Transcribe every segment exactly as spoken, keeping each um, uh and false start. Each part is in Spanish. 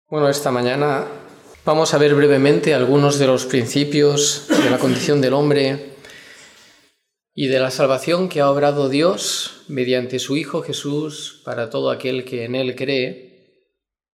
Bueno, esta mañana vamos a ver brevemente algunos de los principios de la condición del hombre y de la salvación que ha obrado Dios mediante su Hijo Jesús para todo aquel que en Él cree,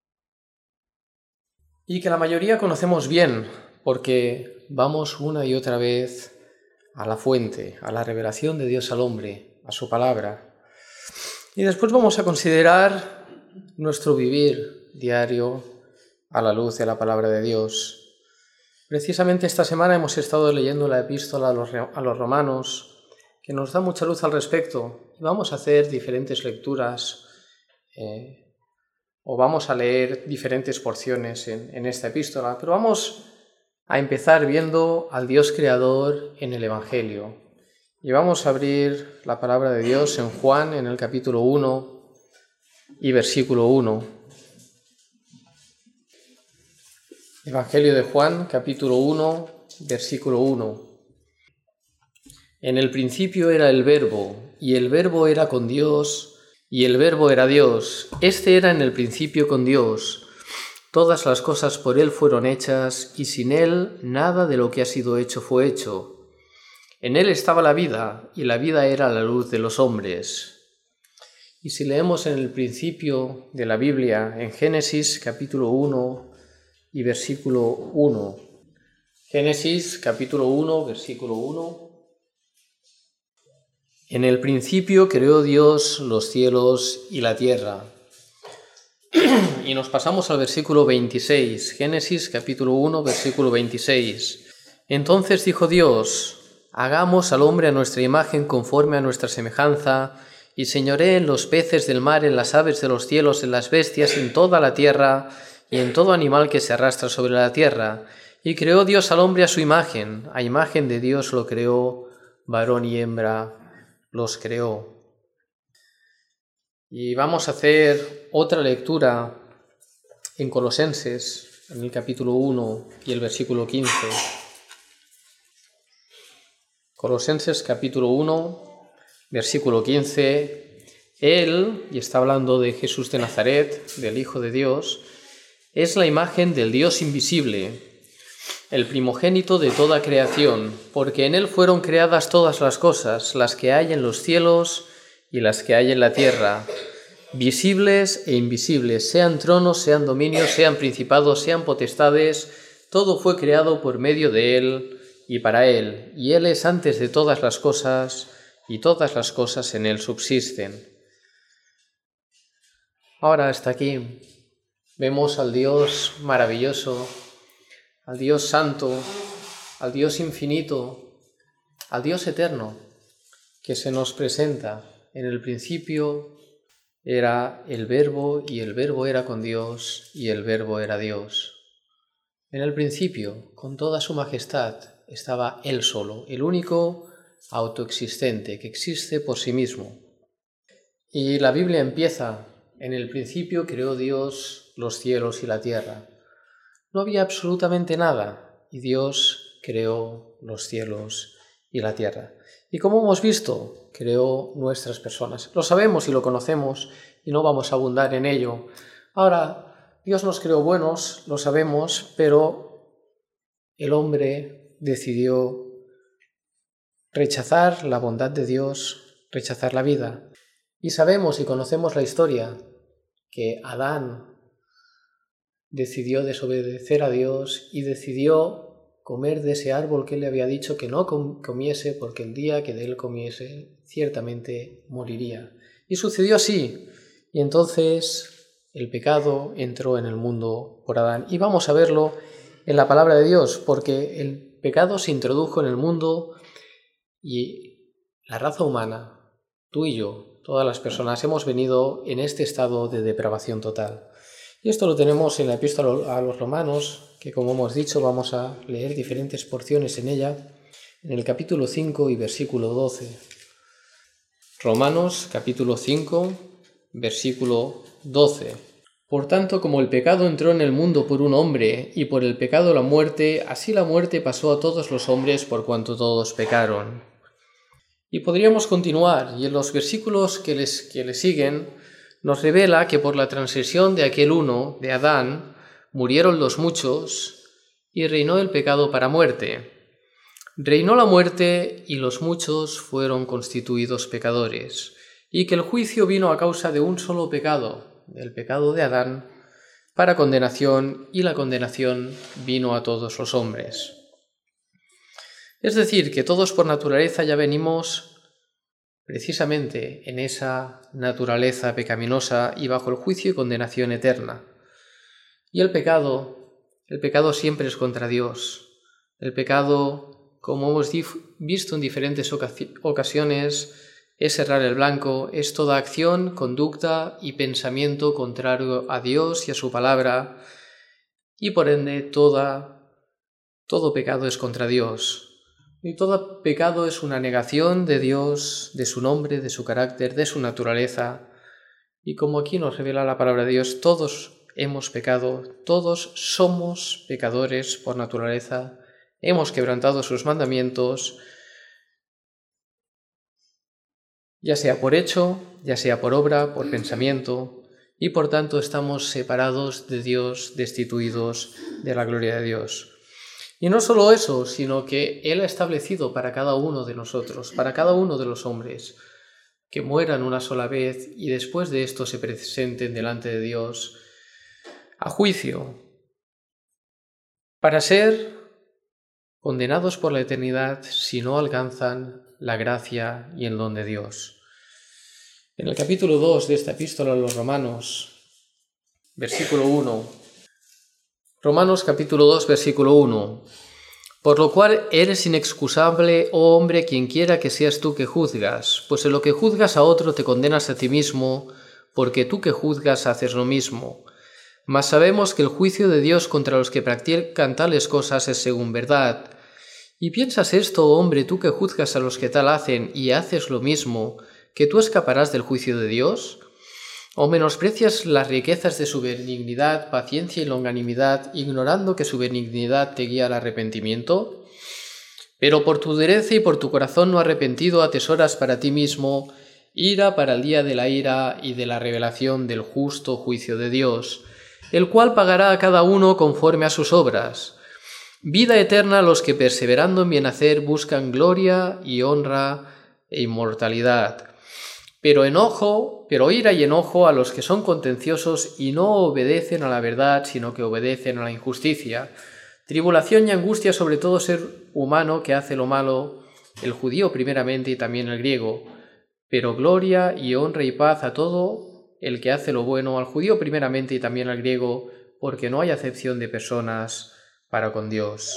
y que la mayoría conocemos bien, porque vamos una y otra vez a la fuente, a la revelación de Dios al hombre, a su palabra. Y después vamos a considerar nuestro vivir diario a la luz de la palabra de Dios. Precisamente esta semana hemos estado leyendo la epístola a los, a los romanos, que nos da mucha luz al respecto. Y vamos a hacer diferentes lecturas, eh, o vamos a leer diferentes porciones en, en esta epístola, pero vamos a empezar viendo al Dios creador en el Evangelio. Y vamos a abrir la palabra de Dios en Juan, en el capítulo uno y versículo uno. Evangelio de Juan, capítulo uno, versículo uno. En el principio era el Verbo, y el Verbo era con Dios, y el Verbo era Dios. Este era en el principio con Dios. Todas las cosas por Él fueron hechas, y sin Él nada de lo que ha sido hecho fue hecho. En Él estaba la vida, y la vida era la luz de los hombres. Y si leemos en el principio de la Biblia, en Génesis, capítulo uno, y versículo uno. Génesis capítulo uno, versículo uno. En el principio creó Dios los cielos y la tierra. Y nos pasamos al versículo veintiséis. Génesis capítulo uno, versículo veintiséis. Entonces dijo Dios: hagamos al hombre a nuestra imagen conforme a nuestra semejanza, y señoree en los peces del mar, en las aves de los cielos, en las bestias, en toda la tierra, y en todo animal que se arrastra sobre la tierra. Y creó Dios al hombre a su imagen, a imagen de Dios lo creó, varón y hembra los creó. Y vamos a hacer otra lectura en Colosenses, en el capítulo uno y el versículo quince. Colosenses capítulo uno, versículo quince. Él, y está hablando de Jesús de Nazaret, del Hijo de Dios, es la imagen del Dios invisible, el primogénito de toda creación, porque en Él fueron creadas todas las cosas, las que hay en los cielos y las que hay en la tierra, visibles e invisibles, sean tronos, sean dominios, sean principados, sean potestades, todo fue creado por medio de Él y para Él, y Él es antes de todas las cosas, y todas las cosas en Él subsisten. Ahora hasta aquí vemos al Dios maravilloso, al Dios santo, al Dios infinito, al Dios eterno, que se nos presenta. En el principio era el Verbo, y el Verbo era con Dios, y el Verbo era Dios. En el principio, con toda su majestad, estaba Él solo, el único autoexistente, que existe por sí mismo. Y la Biblia empieza: en el principio creó Dios los cielos y la tierra. No había absolutamente nada, y Dios creó los cielos y la tierra. Y como hemos visto, creó nuestras personas. Lo sabemos y lo conocemos, y no vamos a abundar en ello. Ahora, Dios nos creó buenos, lo sabemos, pero el hombre decidió rechazar la bondad de Dios, rechazar la vida. Y sabemos y conocemos la historia, que Adán decidió desobedecer a Dios y decidió comer de ese árbol que él le había dicho que no comiese, porque el día que de él comiese ciertamente moriría. Y sucedió así. Y entonces el pecado entró en el mundo por Adán. Y vamos a verlo en la palabra de Dios, porque el pecado se introdujo en el mundo y la raza humana, tú y yo, todas las personas, hemos venido en este estado de depravación total. Y esto lo tenemos en la epístola a los romanos, que como hemos dicho vamos a leer diferentes porciones en ella, en el capítulo cinco y versículo doce. Romanos capítulo cinco, versículo doce. Por tanto, como el pecado entró en el mundo por un hombre, y por el pecado la muerte, así la muerte pasó a todos los hombres por cuanto todos pecaron. Y podríamos continuar, y en los versículos que les, que le siguen nos revela que por la transgresión de aquel uno, de Adán, murieron los muchos y reinó el pecado para muerte. Reinó la muerte y los muchos fueron constituidos pecadores, y que el juicio vino a causa de un solo pecado, el pecado de Adán, para condenación, y la condenación vino a todos los hombres. Es decir, que todos por naturaleza ya venimos precisamente en esa naturaleza pecaminosa y bajo el juicio y condenación eterna. Y el pecado, el pecado siempre es contra Dios. El pecado, como hemos visto en diferentes ocasiones, es errar el blanco, es toda acción, conducta y pensamiento contrario a Dios y a su palabra, y por ende toda, todo pecado es contra Dios. Y todo pecado es una negación de Dios, de su nombre, de su carácter, de su naturaleza. Y como aquí nos revela la palabra de Dios, todos hemos pecado, todos somos pecadores por naturaleza, hemos quebrantado sus mandamientos, ya sea por hecho, ya sea por obra, por pensamiento, y por tanto estamos separados de Dios, destituidos de la gloria de Dios. Y no solo eso, sino que Él ha establecido para cada uno de nosotros, para cada uno de los hombres, que mueran una sola vez y después de esto se presenten delante de Dios a juicio, para ser condenados por la eternidad si no alcanzan la gracia y el don de Dios. En el capítulo dos de esta epístola a los Romanos, versículo uno, Romanos capítulo dos, versículo uno. Por lo cual eres inexcusable, oh hombre, quien quiera que seas tú que juzgas, pues en lo que juzgas a otro te condenas a ti mismo, porque tú que juzgas haces lo mismo. Mas sabemos que el juicio de Dios contra los que practican tales cosas es según verdad. ¿Y piensas esto, oh hombre, tú que juzgas a los que tal hacen y haces lo mismo, que tú escaparás del juicio de Dios? ¿O menosprecias las riquezas de su benignidad, paciencia y longanimidad, ignorando que su benignidad te guía al arrepentimiento? Pero por tu dureza y por tu corazón no arrepentido atesoras para ti mismo ira para el día de la ira y de la revelación del justo juicio de Dios, el cual pagará a cada uno conforme a sus obras. Vida eterna a los que perseverando en bien hacer buscan gloria y honra e inmortalidad. Pero enojo, pero ira y enojo a los que son contenciosos y no obedecen a la verdad, sino que obedecen a la injusticia. Tribulación y angustia sobre todo ser humano que hace lo malo, el judío primeramente y también el griego. Pero gloria y honra y paz a todo el que hace lo bueno, al judío primeramente y también al griego, porque no hay acepción de personas para con Dios.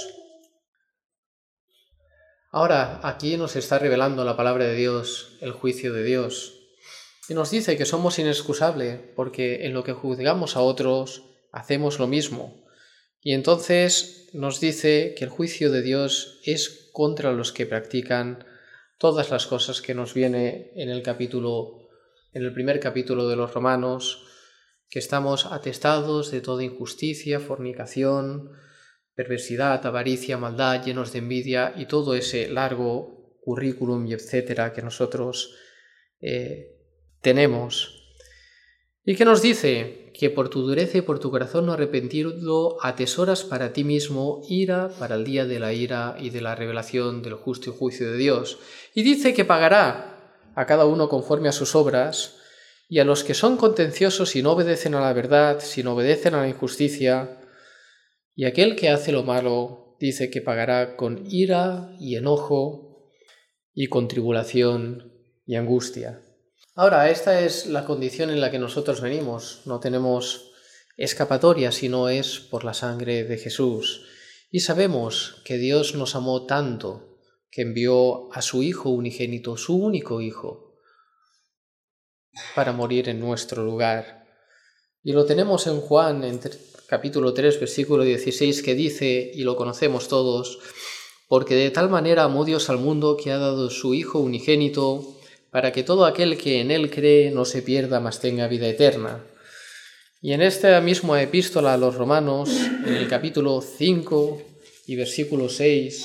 Ahora, aquí nos está revelando la palabra de Dios, el juicio de Dios. Y nos dice que somos inexcusables porque en lo que juzgamos a otros hacemos lo mismo. Y entonces nos dice que el juicio de Dios es contra los que practican todas las cosas que nos viene en el capítulo, en el primer capítulo de los Romanos, que estamos atestados de toda injusticia, fornicación, perversidad, avaricia, maldad, llenos de envidia y todo ese largo currículum y etcétera que nosotros eh, tenemos. ¿Y qué nos dice? Que por tu dureza y por tu corazón no arrepentido atesoras para ti mismo ira para el día de la ira y de la revelación del justo juicio de Dios. Y dice que pagará a cada uno conforme a sus obras, y a los que son contenciosos y no obedecen a la verdad, sino obedecen a la injusticia, y aquel que hace lo malo dice que pagará con ira y enojo y con tribulación y angustia. Ahora, esta es la condición en la que nosotros venimos. No tenemos escapatoria si no es por la sangre de Jesús. Y sabemos que Dios nos amó tanto que envió a su Hijo unigénito, su único Hijo, para morir en nuestro lugar. Y lo tenemos en Juan, en capítulo tres, versículo dieciséis, que dice, y lo conocemos todos, porque de tal manera amó Dios al mundo que ha dado su Hijo unigénito, para que todo aquel que en él cree no se pierda, mas tenga vida eterna. Y en esta misma epístola a los Romanos, en el capítulo cinco y versículo seis,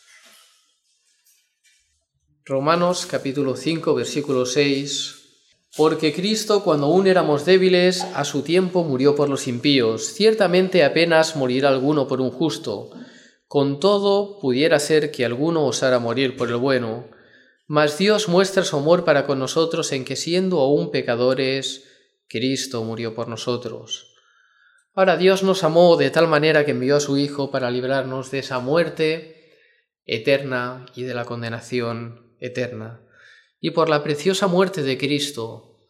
Romanos capítulo cinco, versículo seis, Porque Cristo, cuando aún éramos débiles, a su tiempo murió por los impíos. Ciertamente apenas morirá alguno por un justo. Con todo, pudiera ser que alguno osara morir por el bueno. Mas Dios muestra su amor para con nosotros en que, siendo aún pecadores, Cristo murió por nosotros. Ahora Dios nos amó de tal manera que envió a su Hijo para librarnos de esa muerte eterna y de la condenación eterna. Y por la preciosa muerte de Cristo,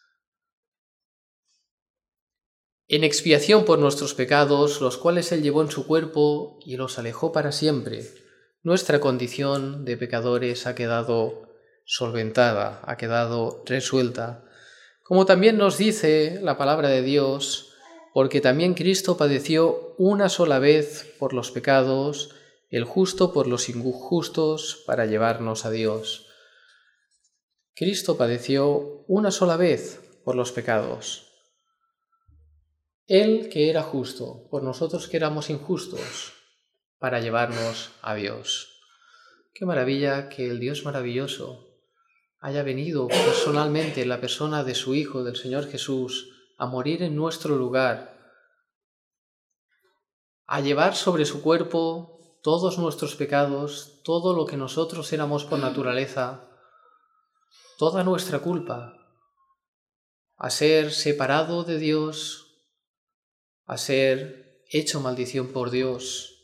en expiación por nuestros pecados, los cuales Él llevó en su cuerpo y los alejó para siempre, nuestra condición de pecadores ha quedado solventada, ha quedado resuelta. Como también nos dice la palabra de Dios, porque también Cristo padeció una sola vez por los pecados, el justo por los injustos, para llevarnos a Dios. Cristo padeció una sola vez por los pecados. Él que era justo, por nosotros que éramos injustos, para llevarnos a Dios. Qué maravilla que el Dios maravilloso haya venido personalmente en la persona de su Hijo, del Señor Jesús, a morir en nuestro lugar, a llevar sobre su cuerpo todos nuestros pecados, todo lo que nosotros éramos por naturaleza, toda nuestra culpa, a ser separado de Dios, a ser hecho maldición por Dios,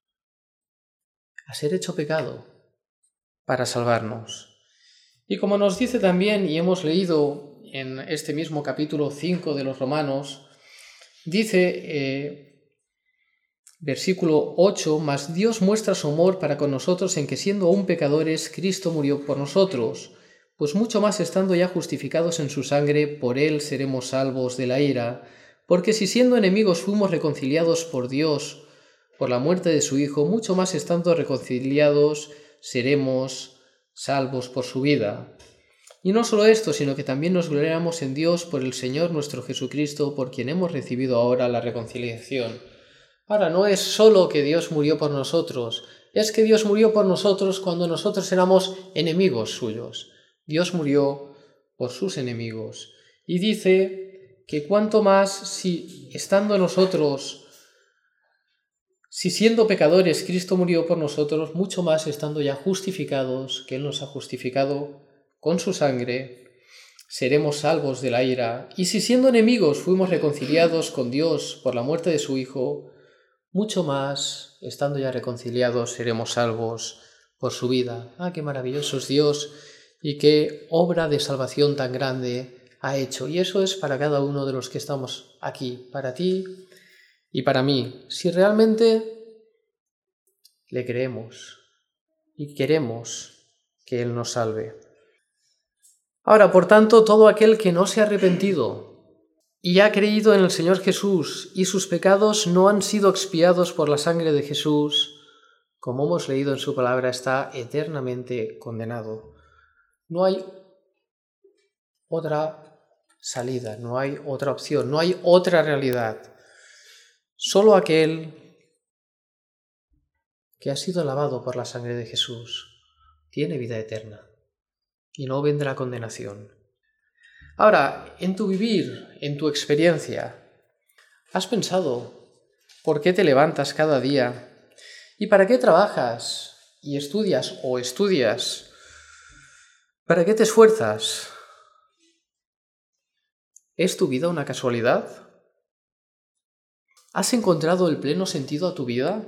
a ser hecho pecado para salvarnos. Y como nos dice también, y hemos leído en este mismo capítulo cinco de los Romanos, dice, eh, versículo ocho, «Mas Dios muestra su amor para con nosotros en que, siendo aún pecadores, Cristo murió por nosotros. Pues mucho más estando ya justificados en su sangre, por Él seremos salvos de la ira. Porque si siendo enemigos fuimos reconciliados por Dios por la muerte de su Hijo, mucho más estando reconciliados seremos salvos por su vida. Y no solo esto, sino que también nos gloriamos en Dios por el Señor nuestro Jesucristo, por quien hemos recibido ahora la reconciliación». Ahora, no es solo que Dios murió por nosotros, es que Dios murió por nosotros cuando nosotros éramos enemigos suyos. Dios murió por sus enemigos. Y dice que cuanto más si estando nosotros, si siendo pecadores Cristo murió por nosotros, mucho más estando ya justificados, que Él nos ha justificado con su sangre, seremos salvos de la ira. Y si siendo enemigos fuimos reconciliados con Dios por la muerte de su Hijo, mucho más, estando ya reconciliados, seremos salvos por su vida. ¡Ah, qué maravilloso es Dios! Y qué obra de salvación tan grande ha hecho. Y eso es para cada uno de los que estamos aquí, para ti y para mí. Si realmente le creemos y queremos que Él nos salve. Ahora, por tanto, todo aquel que no se ha arrepentido y ha creído en el Señor Jesús y sus pecados no han sido expiados por la sangre de Jesús, como hemos leído en su palabra, está eternamente condenado. No hay otra salida, no hay otra opción, no hay otra realidad. Solo aquel que ha sido lavado por la sangre de Jesús tiene vida eterna y no vendrá condenación. Ahora, en tu vivir, en tu experiencia, ¿has pensado por qué te levantas cada día y para qué trabajas y estudias o estudias? ¿Para qué te esfuerzas? ¿Es tu vida una casualidad? ¿Has encontrado el pleno sentido a tu vida?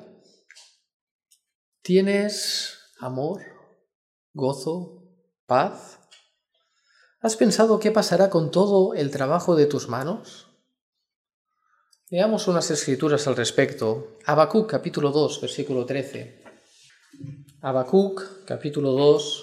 ¿Tienes amor, gozo, paz? ¿Has pensado qué pasará con todo el trabajo de tus manos? Leamos unas escrituras al respecto. Habacuc capítulo dos, versículo trece. Habacuc capítulo dos,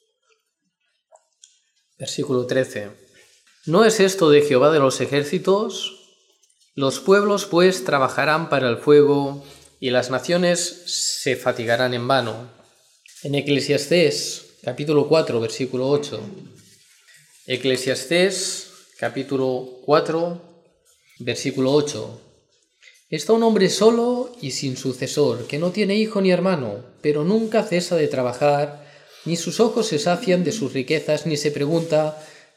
versículo trece. ¿No es esto de Jehová de los ejércitos? Los pueblos, pues, trabajarán para el fuego, y las naciones se fatigarán en vano. En Eclesiastés, capítulo cuatro, versículo ocho. Eclesiastés, capítulo cuatro, versículo ocho. Está un hombre solo y sin sucesor, que no tiene hijo ni hermano, pero nunca cesa de trabajar, ni sus ojos se sacian de sus riquezas, ni se pregunta,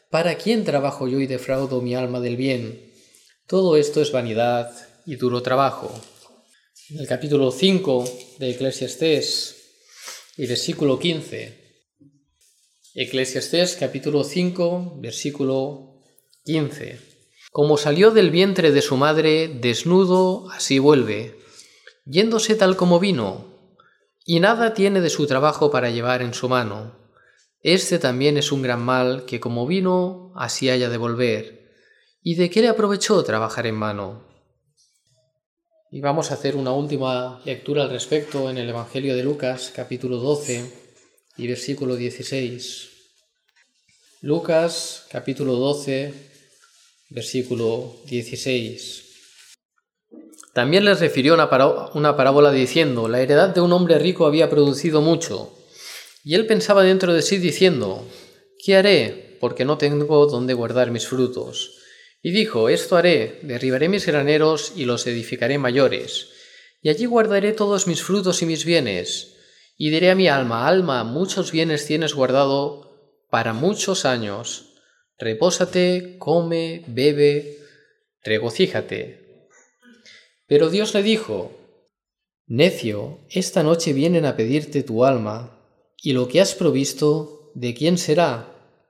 ¿Para quién trabajo yo y defraudo mi alma del bien? Todo esto es vanidad y duro trabajo. En el capítulo cinco de Eclesiastés y versículo quince. Eclesiastés capítulo cinco, versículo quince. Como salió del vientre de su madre, desnudo, así vuelve, yéndose tal como vino, y nada tiene de su trabajo para llevar en su mano. Este también es un gran mal, que como vino, así haya de volver. ¿Y de qué le aprovechó trabajar en vano? Y vamos a hacer una última lectura al respecto en el Evangelio de Lucas, capítulo doce y versículo dieciséis. Lucas, capítulo doce, versículo dieciséis. También les refirió una, pará- una parábola diciendo: la heredad de un hombre rico había producido mucho. Y él pensaba dentro de sí diciendo: ¿qué haré? Porque no tengo dónde guardar mis frutos. Y dijo: esto haré, derribaré mis graneros y los edificaré mayores, y allí guardaré todos mis frutos y mis bienes. Y diré a mi alma: alma, muchos bienes tienes guardado para muchos años. Repósate, come, bebe, regocíjate. Pero Dios le dijo: necio, esta noche vienen a pedirte tu alma, y lo que has provisto, ¿de quién será?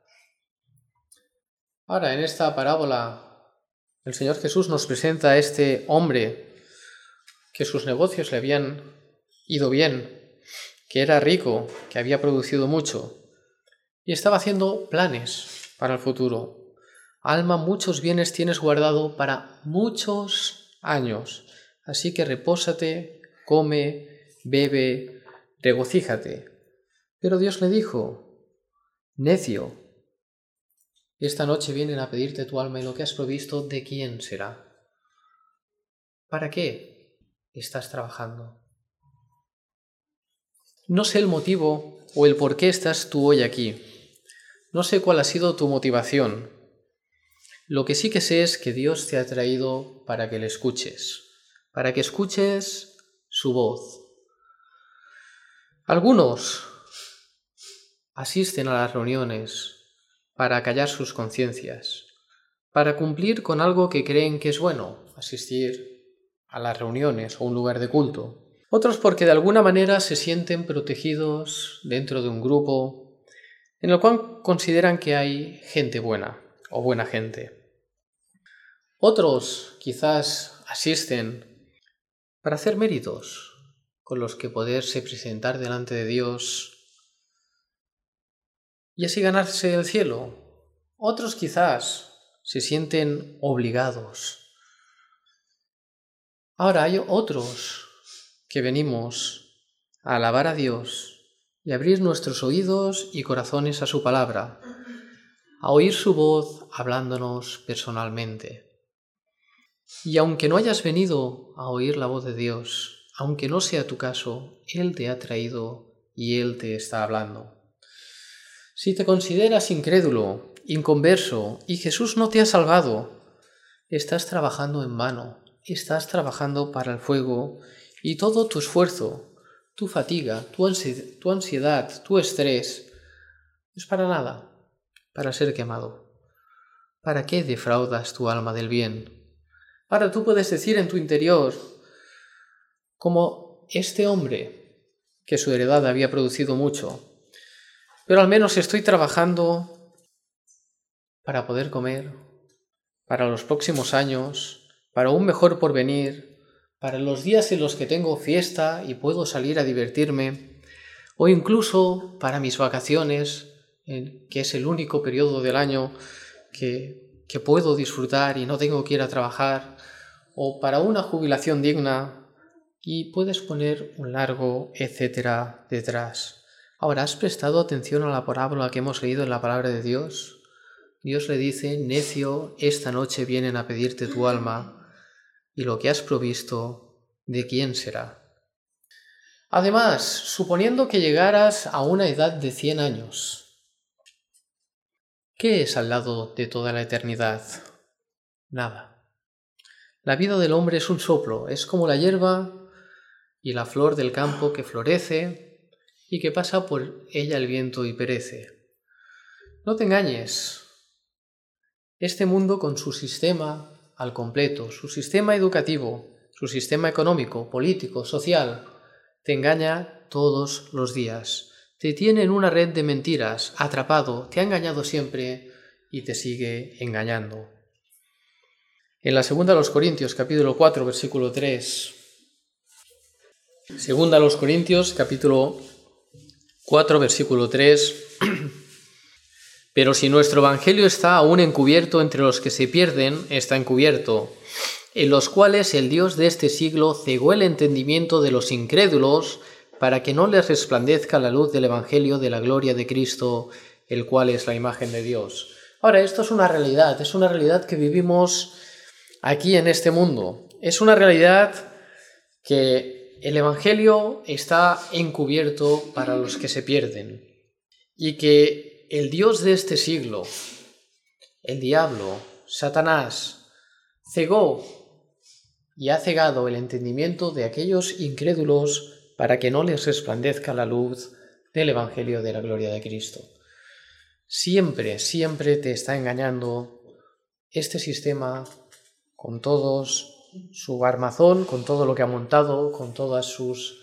Ahora, en esta parábola, el Señor Jesús nos presenta a este hombre que sus negocios le habían ido bien, que era rico, que había producido mucho, y estaba haciendo planes para el futuro. Alma, muchos bienes tienes guardado para muchos años, así que repósate, come, bebe, regocíjate. Pero Dios le dijo: necio, esta noche vienen a pedirte tu alma, y lo que has provisto, ¿de quién será? ¿Para qué estás trabajando? No sé el motivo o el por qué estás tú hoy aquí. No sé cuál ha sido tu motivación. Lo que sí que sé es que Dios te ha traído para que le escuches, para que escuches su voz. Algunos asisten a las reuniones para callar sus conciencias, para cumplir con algo que creen que es bueno, asistir a las reuniones o un lugar de culto. Otros porque de alguna manera se sienten protegidos dentro de un grupo en el cual consideran que hay gente buena o buena gente. Otros quizás asisten para hacer méritos con los que poderse presentar delante de Dios y así ganarse el cielo. Otros quizás se sienten obligados. Ahora hay otros que venimos a alabar a Dios y abrir nuestros oídos y corazones a su palabra, a oír su voz hablándonos personalmente. Y aunque no hayas venido a oír la voz de Dios, aunque no sea tu caso, Él te ha traído y Él te está hablando. Si te consideras incrédulo, inconverso y Jesús no te ha salvado, estás trabajando en vano, estás trabajando para el fuego y todo tu esfuerzo, tu fatiga, tu ansi- tu ansiedad, tu estrés, es para nada, para ser quemado. ¿Para qué defraudas tu alma del bien? Ahora tú puedes decir en tu interior, como este hombre, que su heredad había producido mucho, pero al menos estoy trabajando para poder comer, para los próximos años, para un mejor porvenir, para los días en los que tengo fiesta y puedo salir a divertirme, o incluso para mis vacaciones, que es el único periodo del año que, que puedo disfrutar y no tengo que ir a trabajar, o para una jubilación digna, y puedes poner un largo etcétera detrás. Ahora, ¿has prestado atención a la parábola que hemos leído en la palabra de Dios? Dios le dice: necio, esta noche vienen a pedirte tu alma, y lo que has provisto, ¿de quién será? Además, suponiendo que llegaras a una edad de cien años, ¿qué es al lado de toda la eternidad? Nada. La vida del hombre es un soplo, es como la hierba y la flor del campo que florece y que pasa por ella el viento y perece. No te engañes, Este mundo con su sistema al completo, su sistema educativo, su sistema económico, político, social, te engaña todos los días. Te tiene en una red de mentiras, atrapado, te ha engañado siempre y te sigue engañando. En la segunda a los Corintios, capítulo cuatro, versículo tres. Segunda a los Corintios, capítulo cuatro, versículo tres. Pero si nuestro evangelio está aún encubierto entre los que se pierden, está encubierto, en los cuales el Dios de este siglo cegó el entendimiento de los incrédulos para que no les resplandezca la luz del evangelio de la gloria de Cristo, el cual es la imagen de Dios. Ahora, esto es una realidad, es una realidad que vivimos aquí en este mundo. Es una realidad que el evangelio está encubierto para los que se pierden y que el Dios de este siglo, el diablo, Satanás, cegó y ha cegado el entendimiento de aquellos incrédulos para que no les resplandezca la luz del evangelio de la gloria de Cristo. Siempre, siempre te está engañando este sistema con todos su armazón, con todo lo que ha montado, con todas sus,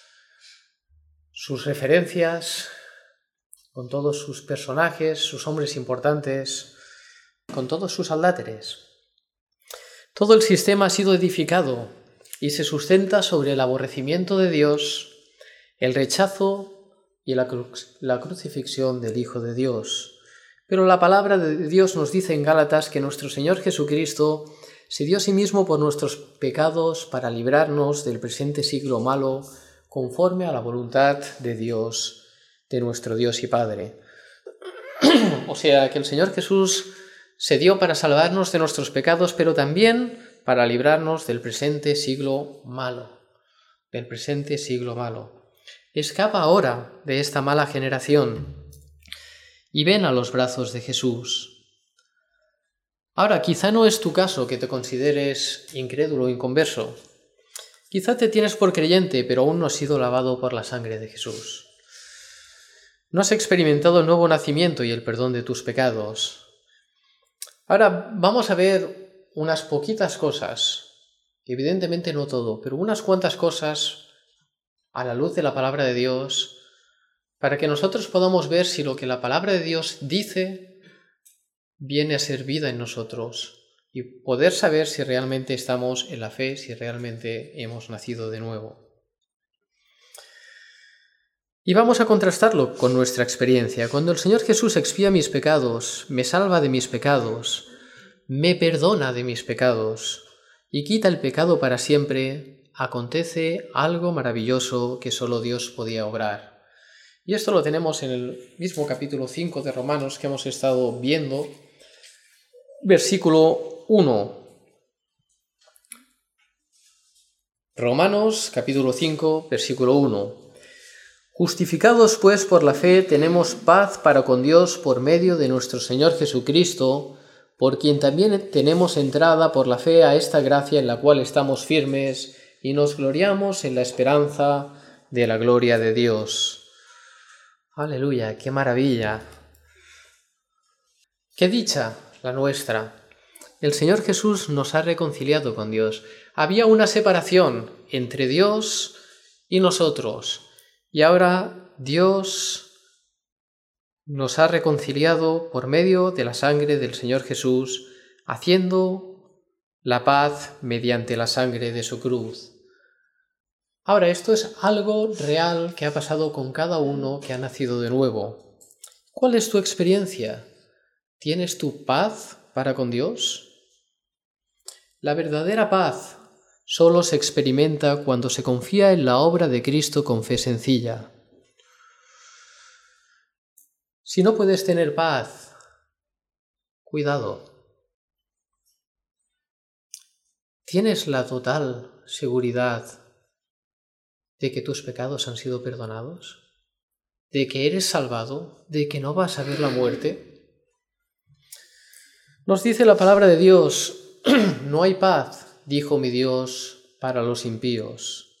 sus referencias, con todos sus personajes, sus hombres importantes, con todos sus aldáteres. Todo el sistema ha sido edificado y se sustenta sobre el aborrecimiento de Dios, el rechazo y la, cru- la crucifixión del Hijo de Dios. Pero la palabra de Dios nos dice en Gálatas que nuestro Señor Jesucristo se dio a sí mismo por nuestros pecados para librarnos del presente siglo malo, conforme a la voluntad de Dios, de nuestro Dios y Padre. O sea, que el Señor Jesús se dio para salvarnos de nuestros pecados, pero también para librarnos del presente siglo malo, del presente siglo malo. Escapa ahora de esta mala generación y ven a los brazos de Jesús. Ahora, quizá no es tu caso que te consideres incrédulo o inconverso. Quizá te tienes por creyente, pero aún no has sido lavado por la sangre de Jesús. No has experimentado el nuevo nacimiento y el perdón de tus pecados. Ahora vamos a ver unas poquitas cosas, evidentemente no todo, pero unas cuantas cosas a la luz de la palabra de Dios, para que nosotros podamos ver si lo que la palabra de Dios dice viene a ser vida en nosotros y poder saber si realmente estamos en la fe, si realmente hemos nacido de nuevo. Y vamos a contrastarlo con nuestra experiencia. Cuando el Señor Jesús expía mis pecados, me salva de mis pecados, me perdona de mis pecados y quita el pecado para siempre, acontece algo maravilloso que solo Dios podía obrar. Y esto lo tenemos en el mismo capítulo cinco de Romanos que hemos estado viendo, versículo uno. Romanos capítulo cinco, versículo uno. Justificados pues por la fe tenemos paz para con Dios por medio de nuestro Señor Jesucristo, por quien también tenemos entrada por la fe a esta gracia en la cual estamos firmes y nos gloriamos en la esperanza de la gloria de Dios. ¡Aleluya! ¡Qué maravilla! ¡Qué dicha la nuestra! El Señor Jesús nos ha reconciliado con Dios. Había una separación entre Dios y nosotros. Y ahora Dios nos ha reconciliado por medio de la sangre del Señor Jesús, haciendo la paz mediante la sangre de su cruz. Ahora, esto es algo real que ha pasado con cada uno que ha nacido de nuevo. ¿Cuál es tu experiencia? ¿Tienes tu paz para con Dios? La verdadera paz solo se experimenta cuando se confía en la obra de Cristo con fe sencilla. Si no puedes tener paz, cuidado. ¿Tienes la total seguridad de que tus pecados han sido perdonados? ¿De que eres salvado? ¿De que no vas a ver la muerte? Nos dice la palabra de Dios, no hay paz, dijo mi Dios, para los impíos.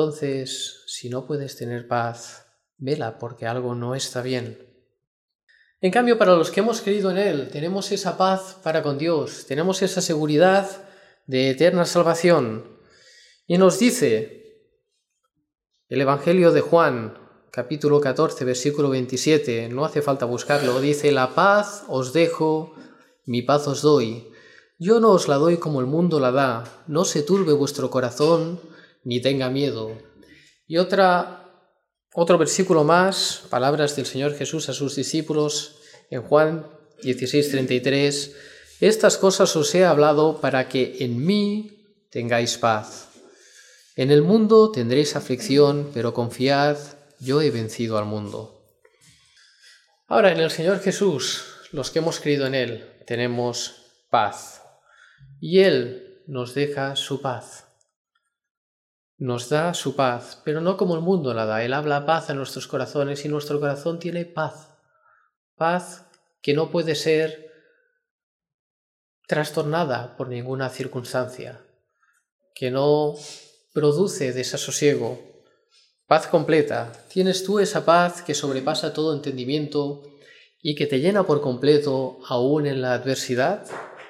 Entonces, si no puedes tener paz, vela porque algo no está bien. En cambio, para los que hemos creído en Él, tenemos esa paz para con Dios, tenemos esa seguridad de eterna salvación. Y nos dice el Evangelio de Juan, capítulo catorce, versículo veintisiete, no hace falta buscarlo, dice: la paz os dejo, mi paz os doy. Yo no os la doy como el mundo la da, no se turbe vuestro corazón, ni tenga miedo. Y otra, otro versículo más, palabras del Señor Jesús a sus discípulos en Juan dieciséis, treinta y tres, estas cosas os he hablado para que en mí tengáis paz. En el mundo tendréis aflicción, pero confiad, yo he vencido al mundo. Ahora, en el Señor Jesús, los que hemos creído en Él, tenemos paz. Y Él nos deja su paz. Nos da su paz, pero no como el mundo la da. Él habla paz a nuestros corazones y nuestro corazón tiene paz. Paz que no puede ser trastornada por ninguna circunstancia, que no produce desasosiego. Paz completa. ¿Tienes tú esa paz que sobrepasa todo entendimiento y que te llena por completo aún en la adversidad?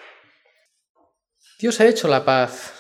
Dios ha hecho la paz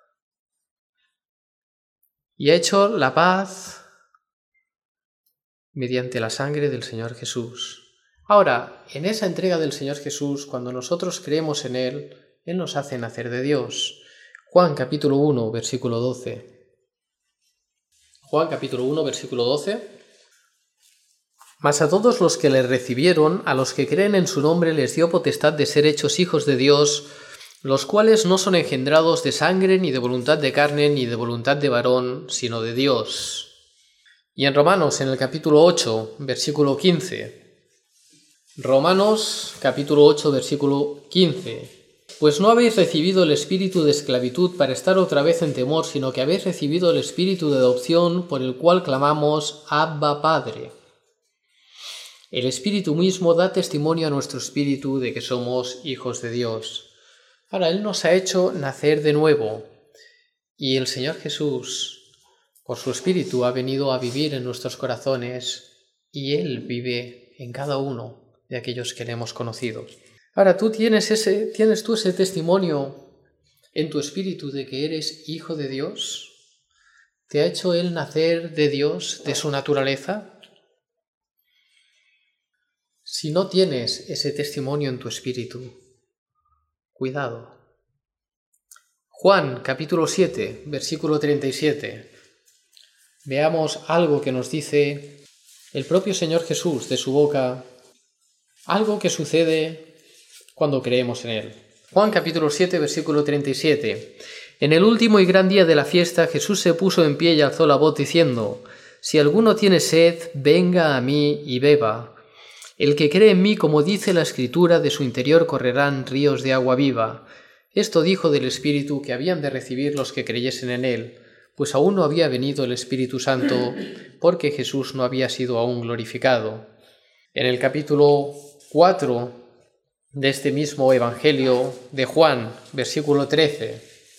y ha hecho la paz mediante la sangre del Señor Jesús. Ahora, en esa entrega del Señor Jesús, cuando nosotros creemos en Él, Él nos hace nacer de Dios. Juan capítulo uno, versículo doce. Juan capítulo uno, versículo doce. Mas a todos los que le recibieron, a los que creen en su nombre, les dio potestad de ser hechos hijos de Dios, los cuales no son engendrados de sangre, ni de voluntad de carne, ni de voluntad de varón, sino de Dios. Y en Romanos, en el capítulo ocho, versículo quince. Romanos, capítulo ocho, versículo quince. Pues no habéis recibido el espíritu de esclavitud para estar otra vez en temor, sino que habéis recibido el espíritu de adopción, por el cual clamamos, Abba, Padre. El Espíritu mismo da testimonio a nuestro espíritu de que somos hijos de Dios. Ahora, Él nos ha hecho nacer de nuevo y el Señor Jesús, por su Espíritu, ha venido a vivir en nuestros corazones y Él vive en cada uno de aquellos que le hemos conocido. Ahora, ¿tú tienes, ese, ¿tienes tú ese testimonio en tu espíritu de que eres hijo de Dios? ¿Te ha hecho Él nacer de Dios, de su naturaleza? Si no tienes ese testimonio en tu espíritu, cuidado. Juan capítulo siete, versículo treinta y siete. Veamos algo que nos dice el propio Señor Jesús de su boca, algo que sucede cuando creemos en Él. Juan capítulo siete, versículo treinta y siete. En el último y gran día de la fiesta, Jesús se puso en pie y alzó la voz diciendo: Si alguno tiene sed, venga a mí y beba. El que cree en mí, como dice la Escritura, de su interior correrán ríos de agua viva. Esto dijo del Espíritu que habían de recibir los que creyesen en Él, pues aún no había venido el Espíritu Santo, porque Jesús no había sido aún glorificado. En el capítulo cuatro de este mismo Evangelio de Juan, versículo trece.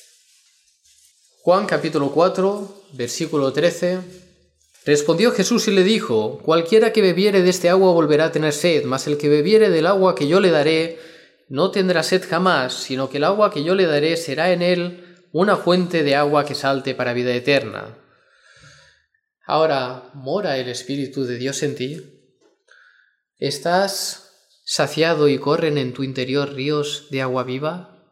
Juan capítulo cuatro, versículo trece. Respondió Jesús y le dijo: Cualquiera que bebiere de este agua volverá a tener sed, mas el que bebiere del agua que yo le daré no tendrá sed jamás, sino que el agua que yo le daré será en él una fuente de agua que salte para vida eterna. Ahora, ¿mora el Espíritu de Dios en ti? ¿Estás saciado y corren en tu interior ríos de agua viva?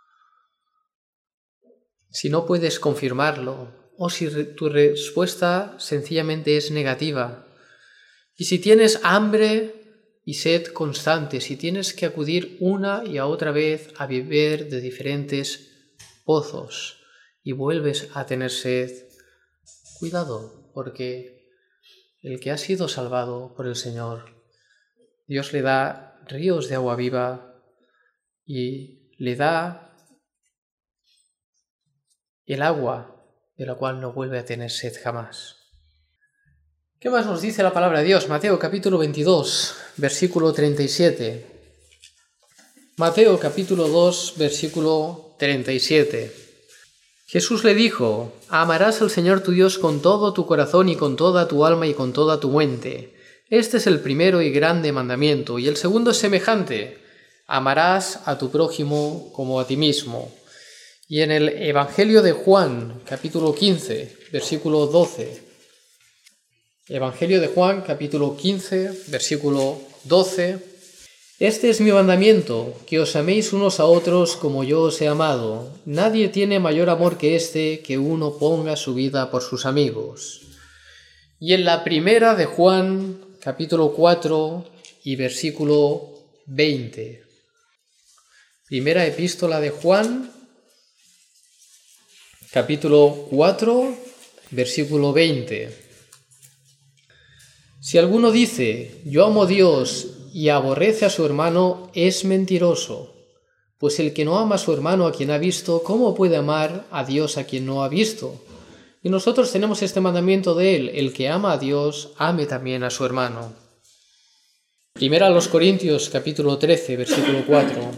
Si no puedes confirmarlo, o si tu respuesta sencillamente es negativa, y si tienes hambre y sed constante, si tienes que acudir una y a otra vez a beber de diferentes pozos y vuelves a tener sed, cuidado, porque el que ha sido salvado por el Señor, Dios le da ríos de agua viva y le da el agua de la cual no vuelve a tener sed jamás. ¿Qué más nos dice la palabra de Dios? Mateo capítulo veintidós, versículo treinta y siete. Mateo capítulo dos, versículo treinta y siete. Jesús le dijo: Amarás al Señor tu Dios con todo tu corazón y con toda tu alma y con toda tu mente. Este es el primero y grande mandamiento, y el segundo es semejante: amarás a tu prójimo como a ti mismo. Y en el Evangelio de Juan, capítulo quince, versículo doce, Evangelio de Juan, capítulo quince, versículo doce, este es mi mandamiento, que os améis unos a otros como yo os he amado. Nadie tiene mayor amor que este, que uno ponga su vida por sus amigos. Y en la primera de Juan, capítulo cuatro y versículo veinte. Primera epístola de Juan, capítulo cuatro, versículo veinte. Si alguno dice, yo amo a Dios, y aborrece a su hermano, es mentiroso. Pues el que no ama a su hermano a quien ha visto, ¿cómo puede amar a Dios a quien no ha visto? Y nosotros tenemos este mandamiento de él: el que ama a Dios, ame también a su hermano. Primera a los Corintios, capítulo trece, versículo cuatro.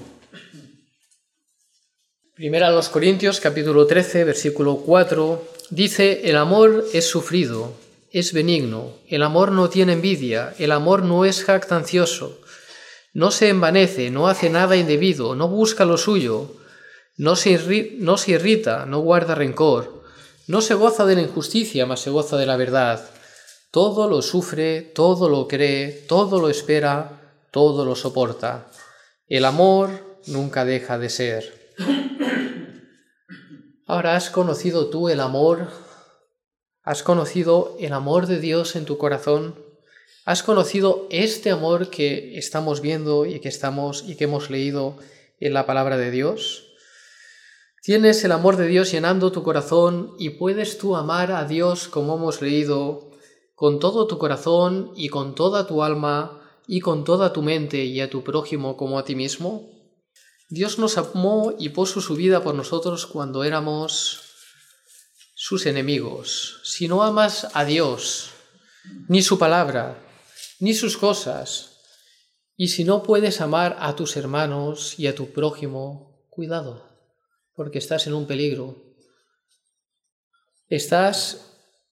Primera a los Corintios, capítulo trece, versículo cuatro, dice: el amor es sufrido, es benigno, el amor no tiene envidia, el amor no es jactancioso, no se envanece, no hace nada indebido, no busca lo suyo, no se, irri- no se irrita, no guarda rencor, no se goza de la injusticia, mas se goza de la verdad. Todo lo sufre, todo lo cree, todo lo espera, todo lo soporta. El amor nunca deja de ser. Ahora, ¿has conocido tú el amor? ¿Has conocido el amor de Dios en tu corazón? ¿Has conocido este amor que estamos viendo y que estamos y que hemos leído en la palabra de Dios? ¿Tienes el amor de Dios llenando tu corazón y puedes tú amar a Dios, como hemos leído, con todo tu corazón y con toda tu alma y con toda tu mente, y a tu prójimo como a ti mismo? Dios nos amó y puso su vida por nosotros cuando éramos sus enemigos. Si no amas a Dios, ni su palabra, ni sus cosas, y si no puedes amar a tus hermanos y a tu prójimo, cuidado, porque estás en un peligro. Estás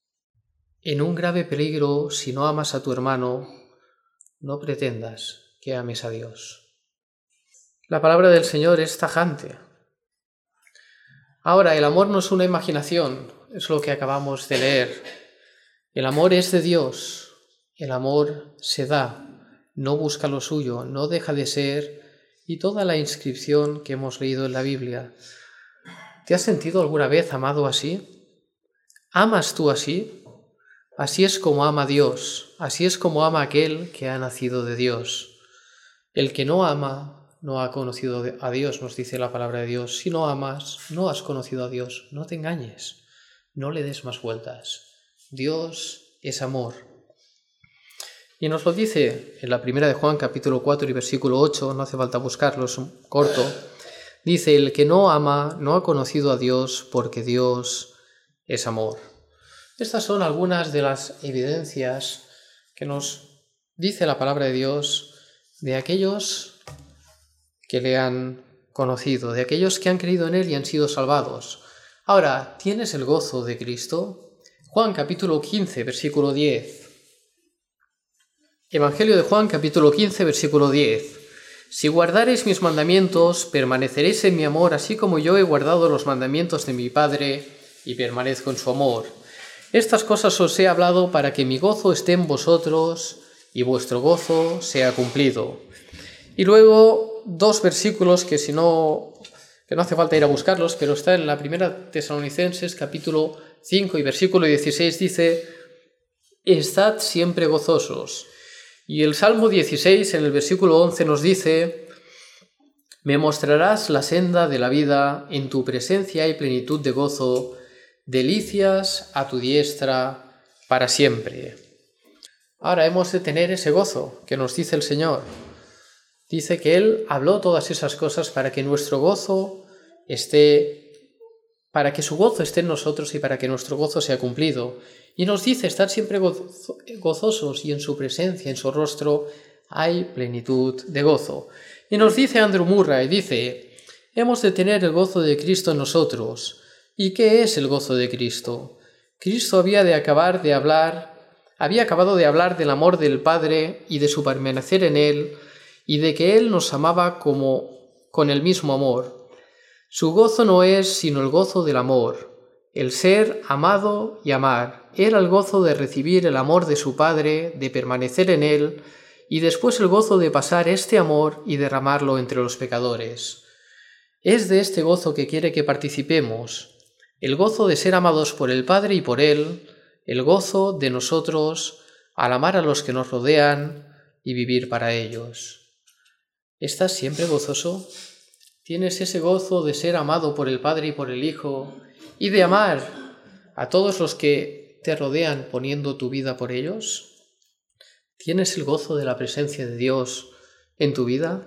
en un grave peligro si no amas a tu hermano. No pretendas que ames a Dios. La palabra del Señor es tajante. Ahora, el amor no es una imaginación, es lo que acabamos de leer. El amor es de Dios, el amor se da, no busca lo suyo, no deja de ser, y toda la inscripción que hemos leído en la Biblia. ¿Te has sentido alguna vez amado así? ¿Amas tú así? Así es como ama Dios, así es como ama aquel que ha nacido de Dios. El que no ama no ha conocido a Dios, nos dice la palabra de Dios. Si no amas, no has conocido a Dios. No te engañes, no le des más vueltas. Dios es amor. Y nos lo dice en la primera de Juan, capítulo cuatro y versículo ocho, no hace falta buscarlo, es un corto. Dice: el que no ama no ha conocido a Dios, porque Dios es amor. Estas son algunas de las evidencias que nos dice la palabra de Dios de aquellos que le han conocido, de aquellos que han creído en Él y han sido salvados. Ahora, ¿tienes el gozo de Cristo? Juan capítulo quince, versículo diez. Evangelio de Juan capítulo quince, versículo diez. Si guardareis mis mandamientos, permaneceréis en mi amor, así como yo he guardado los mandamientos de mi Padre y permanezco en su amor. Estas cosas os he hablado para que mi gozo esté en vosotros y vuestro gozo sea cumplido. Y luego dos versículos que si no, que no hace falta ir a buscarlos, pero está en la primera Tesalonicenses capítulo cinco y versículo dieciséis, dice: estad siempre gozosos. Y el Salmo dieciséis en el versículo once nos dice: me mostrarás la senda de la vida, en tu presencia hay plenitud de gozo, delicias a tu diestra para siempre. Ahora hemos de tener ese gozo que nos dice el Señor. Dice que Él habló todas esas cosas para que nuestro gozo esté, para que su gozo esté en nosotros y para que nuestro gozo sea cumplido. Y nos dice estar siempre gozo, gozosos, y en su presencia, en su rostro, hay plenitud de gozo. Y nos dice Andrew Murray, dice: hemos de tener el gozo de Cristo en nosotros. ¿Y qué es el gozo de Cristo? Cristo había de acabar de hablar Había acabado de hablar del amor del Padre y de su permanecer en Él, y de que Él nos amaba como con el mismo amor. Su gozo no es sino el gozo del amor, el ser amado y amar. Era el gozo de recibir el amor de su Padre, de permanecer en Él, y después el gozo de pasar este amor y derramarlo entre los pecadores. Es de este gozo que quiere que participemos, el gozo de ser amados por el Padre y por Él, el gozo de nosotros al amar a los que nos rodean y vivir para ellos. ¿Estás siempre gozoso? ¿Tienes ese gozo de ser amado por el Padre y por el Hijo y de amar a todos los que te rodean poniendo tu vida por ellos? ¿Tienes el gozo de la presencia de Dios en tu vida?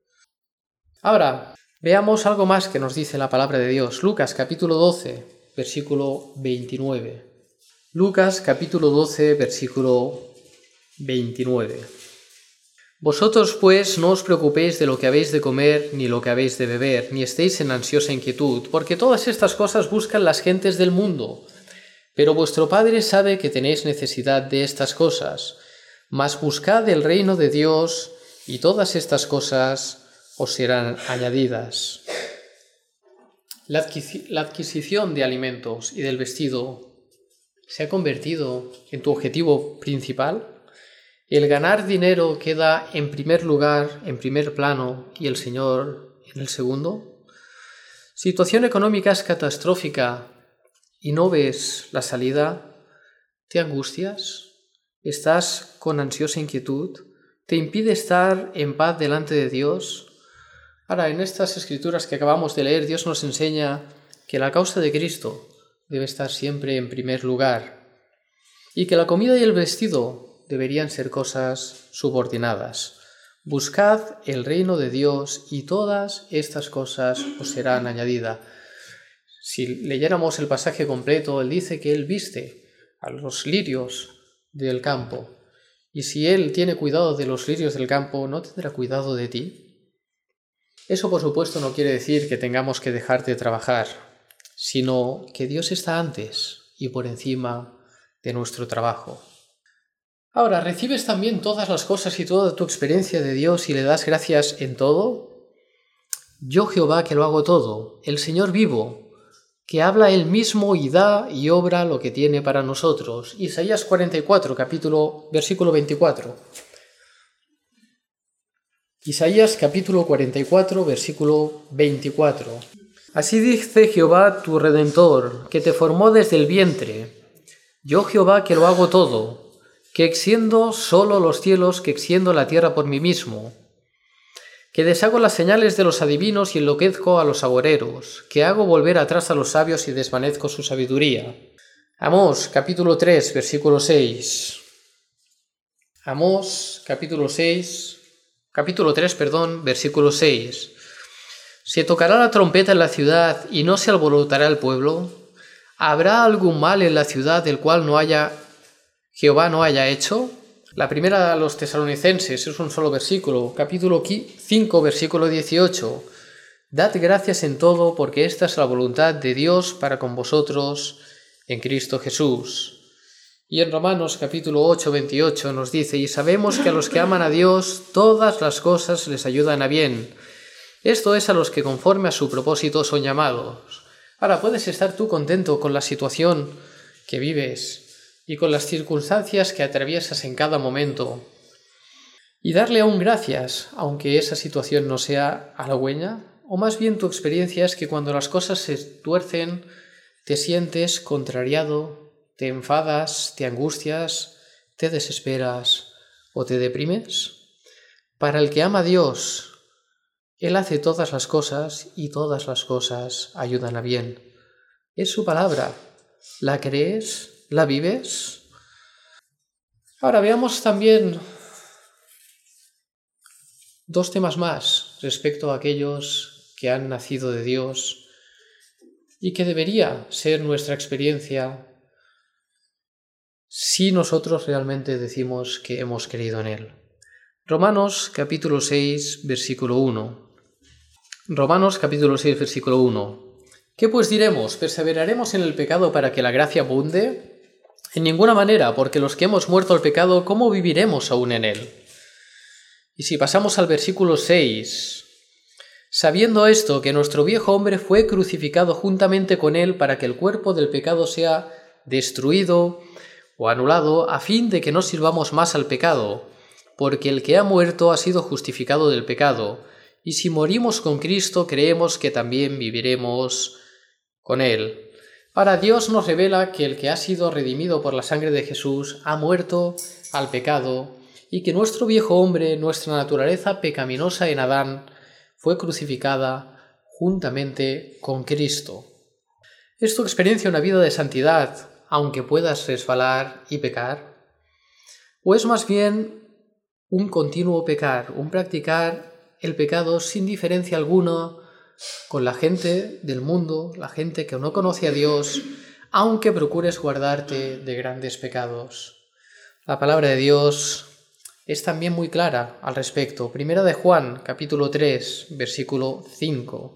Ahora, veamos algo más que nos dice la palabra de Dios. Lucas capítulo doce, versículo veintinueve. Lucas capítulo doce, versículo veintinueve. Vosotros pues no os preocupéis de lo que habéis de comer, ni lo que habéis de beber, ni estéis en ansiosa inquietud, porque todas estas cosas buscan las gentes del mundo. Pero vuestro Padre sabe que tenéis necesidad de estas cosas. Mas buscad el reino de Dios, y todas estas cosas os serán añadidas. La, adquisi- la adquisición de alimentos y del vestido se ha convertido en tu objetivo principal. El ganar dinero queda en primer lugar, en primer plano, y el Señor en el segundo. Situación económica es catastrófica y no ves la salida. ¿Te angustias? ¿Estás con ansiosa inquietud? ¿Te impide estar en paz delante de Dios? Ahora, en estas escrituras que acabamos de leer, Dios nos enseña que la causa de Cristo debe estar siempre en primer lugar y que la comida y el vestido deberían ser cosas subordinadas. Buscad el reino de Dios y todas estas cosas os serán añadidas. Si leyéramos el pasaje completo, Él dice que Él viste a los lirios del campo. Y si Él tiene cuidado de los lirios del campo, ¿no tendrá cuidado de ti? Eso, por supuesto, no quiere decir que tengamos que dejar de trabajar, sino que Dios está antes y por encima de nuestro trabajo. Ahora, ¿recibes también todas las cosas y toda tu experiencia de Dios y le das gracias en todo? Yo, Jehová, que lo hago todo, el Señor vivo, que habla Él mismo y da y obra lo que tiene para nosotros. Isaías cuarenta y cuatro, capítulo, versículo veinticuatro. Isaías capítulo cuarenta y cuatro, versículo veinticuatro. Así dice Jehová tu Redentor, que te formó desde el vientre. Yo, Jehová, que lo hago todo, que extiendo solo los cielos, que extiendo la tierra por mí mismo, que deshago las señales de los adivinos y enloquezco a los agoreros, que hago volver atrás a los sabios y desvanezco su sabiduría. Amós, capítulo tres, versículo seis. Amós, capítulo seis, capítulo tres, perdón, versículo seis. ¿Se tocará la trompeta en la ciudad y no se alborotará el pueblo? ¿Habrá algún mal en la ciudad del cual no haya Jehová no haya hecho? La primera a los tesalonicenses es un solo versículo, capítulo cinco, versículo dieciocho. Dad gracias en todo, porque esta es la voluntad de Dios para con vosotros en Cristo Jesús. Y en Romanos capítulo ocho, veintiocho nos dice, y sabemos que a los que aman a Dios todas las cosas les ayudan a bien. Esto es a los que conforme a su propósito son llamados. Ahora, ¿puedes estar tú contento con la situación que vives y con las circunstancias que atraviesas en cada momento y darle aún gracias, aunque esa situación no sea halagüeña? ¿O más bien tu experiencia es que cuando las cosas se tuercen, te sientes contrariado, te enfadas, te angustias, te desesperas o te deprimes? Para el que ama a Dios, Él hace todas las cosas y todas las cosas ayudan a bien. Es su palabra. ¿La crees? ¿La vives? Ahora veamos también dos temas más respecto a aquellos que han nacido de Dios y que debería ser nuestra experiencia si nosotros realmente decimos que hemos creído en Él. Romanos capítulo seis, versículo uno. Romanos capítulo seis, versículo uno. ¿Qué pues diremos? ¿Perseveraremos en el pecado para que la gracia abunde? En ninguna manera, porque los que hemos muerto al pecado, ¿cómo viviremos aún en él? Y si pasamos al versículo seis, sabiendo esto, que nuestro viejo hombre fue crucificado juntamente con él para que el cuerpo del pecado sea destruido o anulado, a fin de que no sirvamos más al pecado, porque el que ha muerto ha sido justificado del pecado, y si morimos con Cristo, creemos que también viviremos con él. Para Dios nos revela que el que ha sido redimido por la sangre de Jesús ha muerto al pecado, y que nuestro viejo hombre, nuestra naturaleza pecaminosa en Adán, fue crucificada juntamente con Cristo. ¿Es tu experiencia una vida de santidad, aunque puedas resbalar y pecar? ¿O es más bien un continuo pecar, un practicar el pecado sin diferencia alguna con la gente del mundo, la gente que no conoce a Dios, aunque procures guardarte de grandes pecados? La palabra de Dios es también muy clara al respecto. Primera de Juan, capítulo tres, versículo cinco.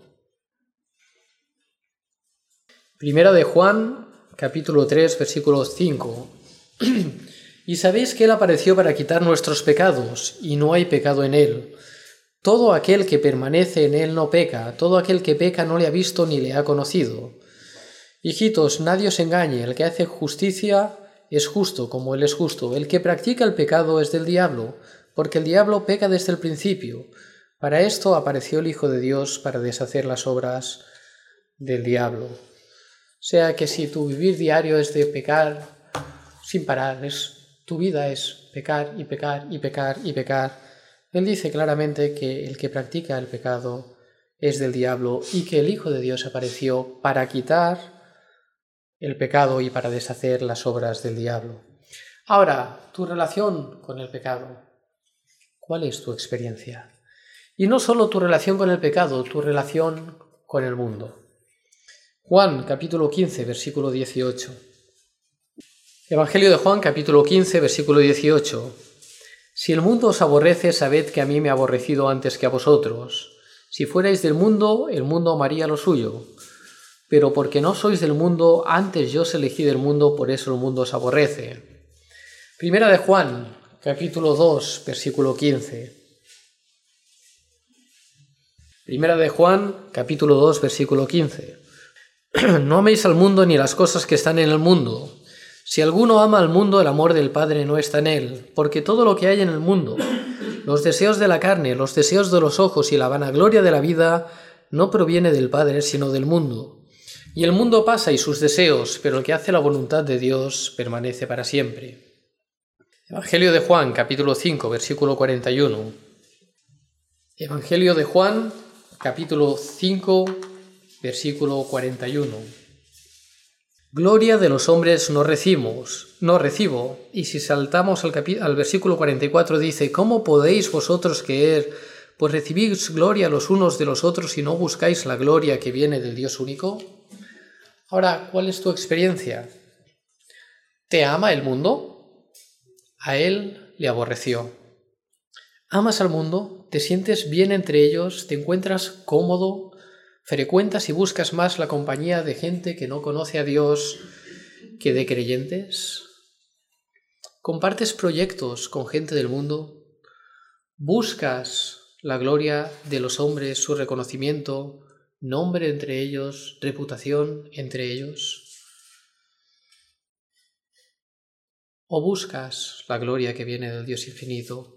Primera de Juan, capítulo tres, versículo cinco. Y sabéis que Él apareció para quitar nuestros pecados, y no hay pecado en Él. Todo aquel que permanece en Él no peca, todo aquel que peca no le ha visto ni le ha conocido. Hijitos, nadie os engañe, el que hace justicia es justo como Él es justo. El que practica el pecado es del diablo, porque el diablo peca desde el principio. Para esto apareció el Hijo de Dios, para deshacer las obras del diablo. O sea que si tu vivir diario es de pecar sin parar, es, tu vida es pecar y pecar y pecar y pecar, Él dice claramente que el que practica el pecado es del diablo y que el Hijo de Dios apareció para quitar el pecado y para deshacer las obras del diablo. Ahora, tu relación con el pecado, ¿cuál es tu experiencia? Y no solo tu relación con el pecado, tu relación con el mundo. Juan, capítulo quince, versículo dieciocho. Evangelio de Juan, capítulo quince, versículo dieciocho. Si el mundo os aborrece, sabed que a mí me ha aborrecido antes que a vosotros. Si fuerais del mundo, el mundo amaría lo suyo. Pero porque no sois del mundo, antes yo os elegí del mundo, por eso el mundo os aborrece. Primera de Juan, capítulo dos, versículo quince. Primera de Juan, capítulo dos, versículo quince. No améis al mundo ni las cosas que están en el mundo. Si alguno ama al mundo, el amor del Padre no está en él, porque todo lo que hay en el mundo, los deseos de la carne, los deseos de los ojos y la vanagloria de la vida, no proviene del Padre, sino del mundo. Y el mundo pasa y sus deseos, pero el que hace la voluntad de Dios permanece para siempre. Evangelio de Juan, capítulo cinco, versículo cuarenta y uno. Evangelio de Juan, capítulo cinco, versículo cuarenta y uno. Gloria de los hombres no recibimos, no recibo. Y si saltamos al, capi- al versículo cuarenta y cuatro dice, ¿cómo podéis vosotros creer, pues recibís gloria los unos de los otros y no buscáis la gloria que viene del Dios único? Ahora, ¿cuál es tu experiencia? ¿Te ama el mundo? A él le aborreció. ¿Amas al mundo? ¿Te sientes bien entre ellos? ¿Te encuentras cómodo? ¿Frecuentas y buscas más la compañía de gente que no conoce a Dios que de creyentes? ¿Compartes proyectos con gente del mundo? ¿Buscas la gloria de los hombres, su reconocimiento, nombre entre ellos, reputación entre ellos? ¿O buscas la gloria que viene del Dios infinito?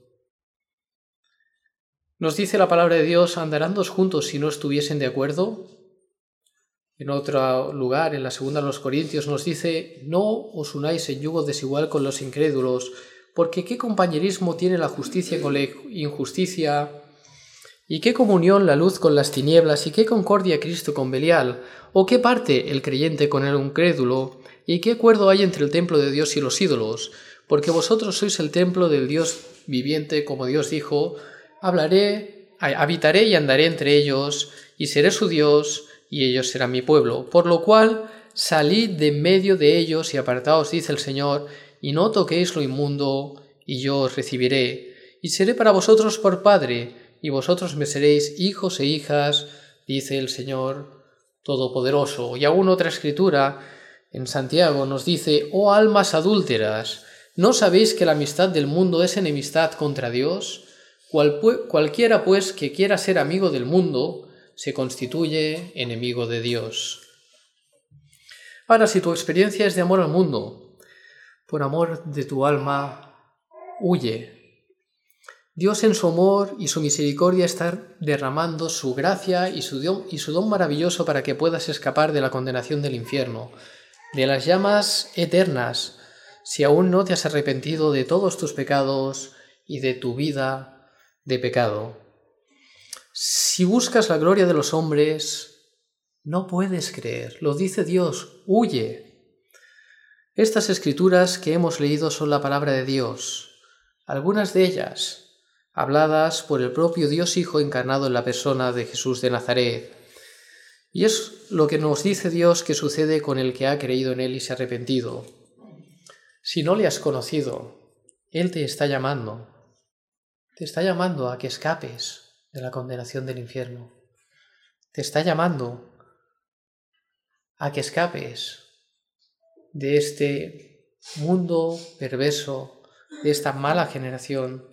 Nos dice la palabra de Dios, ¿andarán dos juntos si no estuviesen de acuerdo? En otro lugar, en la segunda de los Corintios, nos dice, no os unáis en yugo desigual con los incrédulos, porque ¿qué compañerismo tiene la justicia con la injusticia? ¿Y qué comunión la luz con las tinieblas? ¿Y qué concordia Cristo con Belial? ¿O qué parte el creyente con el incrédulo? ¿Y qué acuerdo hay entre el templo de Dios y los ídolos? Porque vosotros sois el templo del Dios viviente, como Dios dijo, hablaré, habitaré y andaré entre ellos, y seré su Dios, y ellos serán mi pueblo. Por lo cual, salid de medio de ellos y apartaos, dice el Señor, y no toquéis lo inmundo, y yo os recibiré. Y seré para vosotros por Padre, y vosotros me seréis hijos e hijas, dice el Señor Todopoderoso. Y aún otra escritura, en Santiago nos dice: «Oh almas adúlteras, ¿no sabéis que la amistad del mundo es enemistad contra Dios? Cual, cualquiera, pues, que quiera ser amigo del mundo, se constituye enemigo de Dios». Ahora, si tu experiencia es de amor al mundo, por amor de tu alma, huye. Dios en su amor y su misericordia está derramando su gracia y su don, y su don maravilloso para que puedas escapar de la condenación del infierno, de las llamas eternas, si aún no te has arrepentido de todos tus pecados y de tu vida de pecado. Si buscas la gloria de los hombres, no puedes creer. Lo dice Dios: huye. Estas escrituras que hemos leído son la palabra de Dios, algunas de ellas habladas por el propio Dios Hijo encarnado en la persona de Jesús de Nazaret. Y es lo que nos dice Dios que sucede con el que ha creído en Él y se ha arrepentido. Si no le has conocido, Él te está llamando. Te está llamando a que escapes de la condenación del infierno. Te está llamando a que escapes de este mundo perverso, de esta mala generación,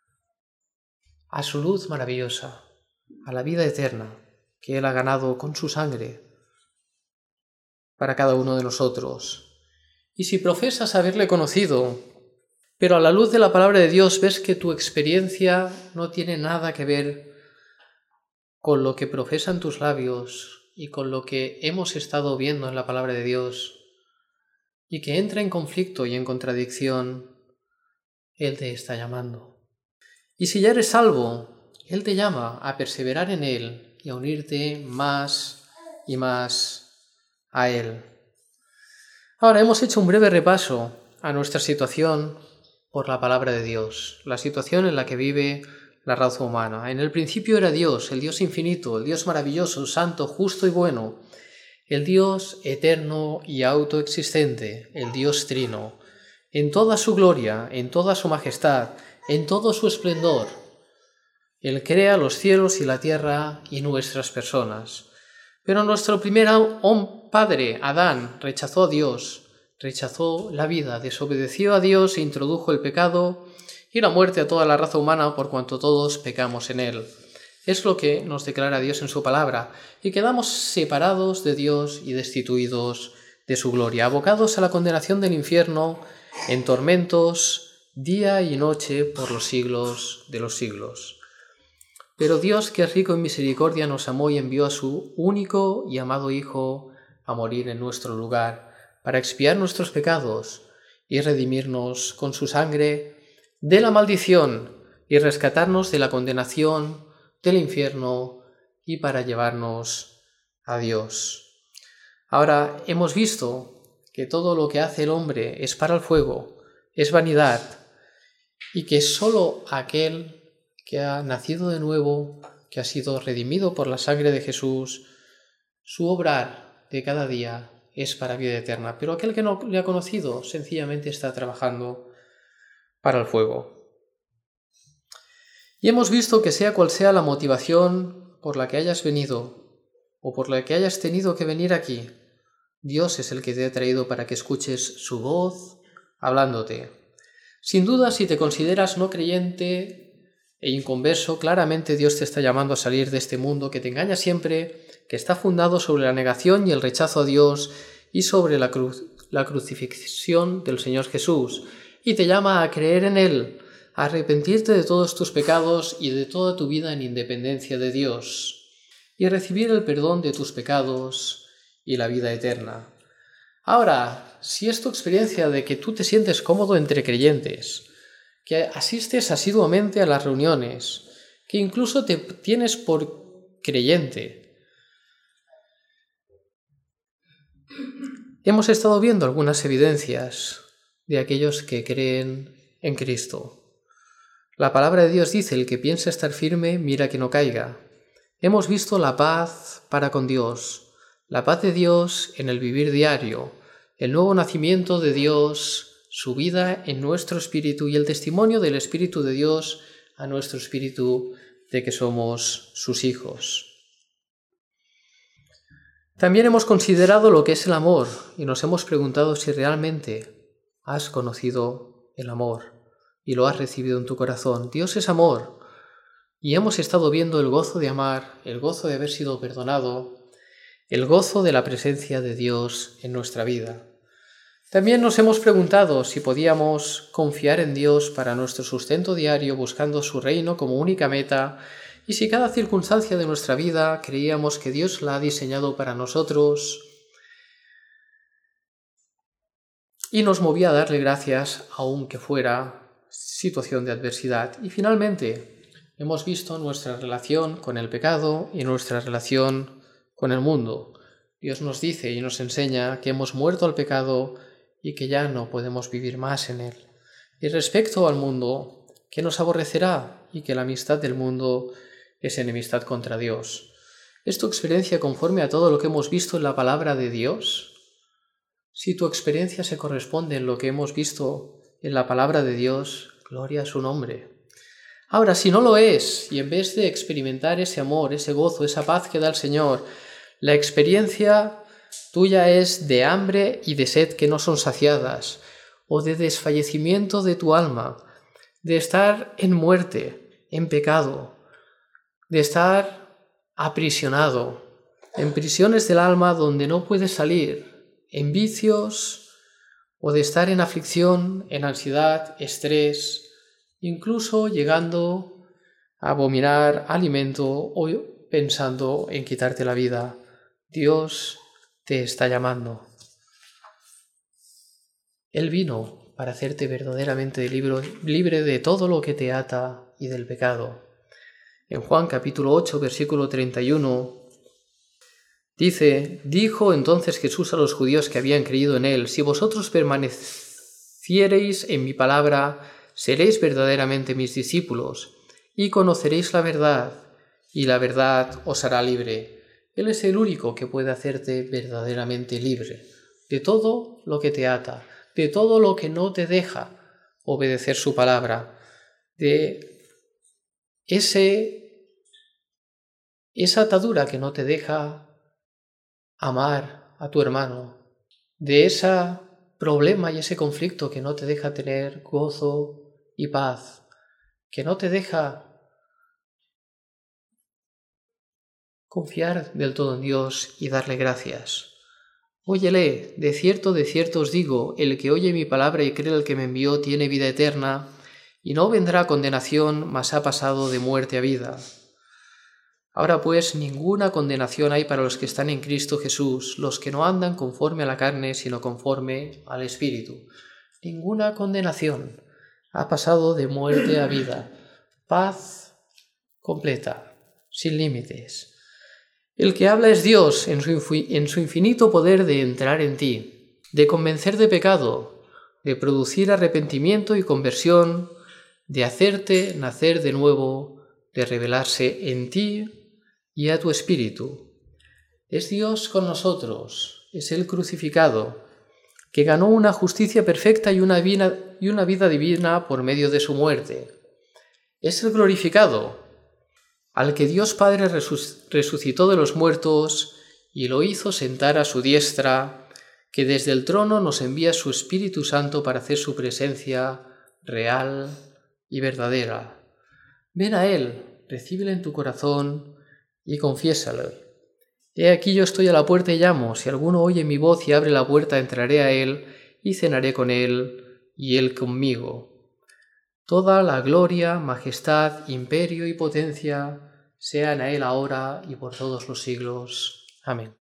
a su luz maravillosa, a la vida eterna que Él ha ganado con su sangre para cada uno de nosotros. Y si profesas haberle conocido, pero a la luz de la palabra de Dios ves que tu experiencia no tiene nada que ver con lo que profesan tus labios y con lo que hemos estado viendo en la palabra de Dios, y que entra en conflicto y en contradicción, Él te está llamando. Y si ya eres salvo, Él te llama a perseverar en Él y a unirte más y más a Él. Ahora hemos hecho un breve repaso a nuestra situación por la palabra de Dios, la situación en la que vive la raza humana. En el principio era Dios, el Dios infinito, el Dios maravilloso, santo, justo y bueno, el Dios eterno y autoexistente, el Dios trino, en toda su gloria, en toda su majestad, en todo su esplendor. Él crea los cielos y la tierra y nuestras personas. Pero nuestro primer padre, Adán, rechazó a Dios, rechazó la vida, desobedeció a Dios e introdujo el pecado y la muerte a toda la raza humana por cuanto todos pecamos en él. Es lo que nos declara Dios en su palabra, y quedamos separados de Dios y destituidos de su gloria, abocados a la condenación del infierno, en tormentos, día y noche por los siglos de los siglos. Pero Dios, que es rico en misericordia, nos amó y envió a su único y amado Hijo a morir en nuestro lugar, para expiar nuestros pecados y redimirnos con su sangre de la maldición y rescatarnos de la condenación del infierno y para llevarnos a Dios. Ahora hemos visto que todo lo que hace el hombre es para el fuego, es vanidad, y que sólo aquel que ha nacido de nuevo, que ha sido redimido por la sangre de Jesús, su obrar de cada día es para vida eterna. Pero aquel que no le ha conocido sencillamente está trabajando para el fuego. Y hemos visto que sea cual sea la motivación por la que hayas venido o por la que hayas tenido que venir aquí, Dios es el que te ha traído para que escuches su voz hablándote. Sin duda, si te consideras no creyente e inconverso, claramente Dios te está llamando a salir de este mundo que te engaña siempre, que está fundado sobre la negación y el rechazo a Dios y sobre la, cruz, la crucifixión del Señor Jesús, y te llama a creer en Él, a arrepentirte de todos tus pecados y de toda tu vida en independencia de Dios, y a recibir el perdón de tus pecados y la vida eterna. Ahora, si es tu experiencia de que tú te sientes cómodo entre creyentes, que asistes asiduamente a las reuniones, que incluso te tienes por creyente, hemos estado viendo algunas evidencias de aquellos que creen en Cristo. La palabra de Dios dice: el que piensa estar firme, mira que no caiga. Hemos visto la paz para con Dios, la paz de Dios en el vivir diario, el nuevo nacimiento de Dios, su vida en nuestro espíritu y el testimonio del Espíritu de Dios a nuestro espíritu de que somos sus hijos. También hemos considerado lo que es el amor y nos hemos preguntado si realmente has conocido el amor y lo has recibido en tu corazón. Dios es amor y hemos estado viendo el gozo de amar, el gozo de haber sido perdonado, el gozo de la presencia de Dios en nuestra vida. También nos hemos preguntado si podíamos confiar en Dios para nuestro sustento diario buscando su reino como única meta y si cada circunstancia de nuestra vida creíamos que Dios la ha diseñado para nosotros y nos movía a darle gracias aunque fuera situación de adversidad. Y finalmente hemos visto nuestra relación con el pecado y nuestra relación con el mundo. Dios nos dice y nos enseña que hemos muerto al pecado y que ya no podemos vivir más en él. Y respecto al mundo, que nos aborrecerá y que la amistad del mundo es enemistad contra Dios. ¿Es tu experiencia conforme a todo lo que hemos visto en la palabra de Dios? Si tu experiencia se corresponde en lo que hemos visto en la palabra de Dios, gloria a su nombre. Ahora, si no lo es, y en vez de experimentar ese amor, ese gozo, esa paz que da el Señor, la experiencia tuya es de hambre y de sed que no son saciadas, o de desfallecimiento de tu alma, de estar en muerte, en pecado, de estar aprisionado, en prisiones del alma donde no puedes salir, en vicios, o de estar en aflicción, en ansiedad, estrés, incluso llegando a abominar alimento o pensando en quitarte la vida. Dios te está llamando. Él vino para hacerte verdaderamente libre de todo lo que te ata y del pecado. En Juan capítulo ocho, versículo treinta y uno, dice: dijo entonces Jesús a los judíos que habían creído en él: si vosotros permaneciereis en mi palabra, seréis verdaderamente mis discípulos, y conoceréis la verdad, y la verdad os hará libre. Él es el único que puede hacerte verdaderamente libre de todo lo que te ata, de todo lo que no te deja obedecer su palabra, de ese, esa atadura que no te deja amar a tu hermano, de ese problema y ese conflicto que no te deja tener gozo y paz, que no te deja confiar del todo en Dios y darle gracias. Óyele, de cierto, de cierto os digo, el que oye mi palabra y cree el que me envió tiene vida eterna, y no vendrá condenación, mas ha pasado de muerte a vida. Ahora pues ninguna condenación hay para los que están en Cristo Jesús, los que no andan conforme a la carne, sino conforme al Espíritu. Ninguna condenación. Ha pasado de muerte a vida. Paz completa, sin límites. El que habla es Dios en su, en su infinito poder de entrar en ti, de convencer de pecado, de producir arrepentimiento y conversión, de hacerte nacer de nuevo, de revelarse en ti y a tu espíritu. Es Dios con nosotros, es el crucificado, que ganó una justicia perfecta y una vida, y una vida divina por medio de su muerte. Es el glorificado, al que Dios Padre resucitó de los muertos y lo hizo sentar a su diestra, que desde el trono nos envía su Espíritu Santo para hacer su presencia real y verdadera. Ven a Él, recíbele en tu corazón y confiésalo. He aquí yo estoy a la puerta y llamo. Si alguno oye mi voz y abre la puerta, entraré a Él y cenaré con Él y Él conmigo. Toda la gloria, majestad, imperio y potencia sean a Él ahora y por todos los siglos. Amén.